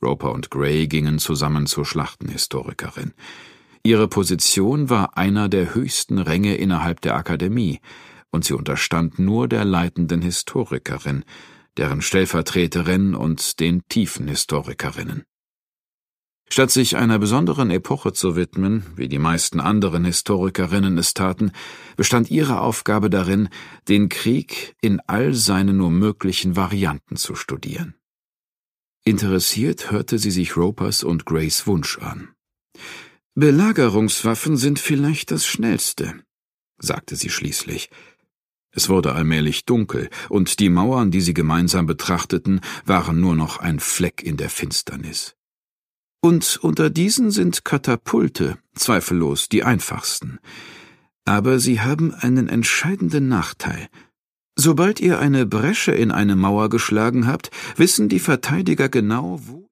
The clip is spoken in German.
Roper und Gray gingen zusammen zur Schlachtenhistorikerin. Ihre Position war einer der höchsten Ränge innerhalb der Akademie, und sie unterstand nur der leitenden Historikerin, deren Stellvertreterin und den Tiefenhistorikerinnen. Statt sich einer besonderen Epoche zu widmen, wie die meisten anderen Historikerinnen es taten, bestand ihre Aufgabe darin, den Krieg in all seinen nur möglichen Varianten zu studieren. Interessiert hörte sie sich Ropers und Grays Wunsch an. »Belagerungswaffen sind vielleicht das Schnellste«, sagte sie schließlich. Es wurde allmählich dunkel, und die Mauern, die sie gemeinsam betrachteten, waren nur noch ein Fleck in der Finsternis. Und unter diesen sind Katapulte, zweifellos die einfachsten. Aber sie haben einen entscheidenden Nachteil. Sobald ihr eine Bresche in eine Mauer geschlagen habt, wissen die Verteidiger genau, wo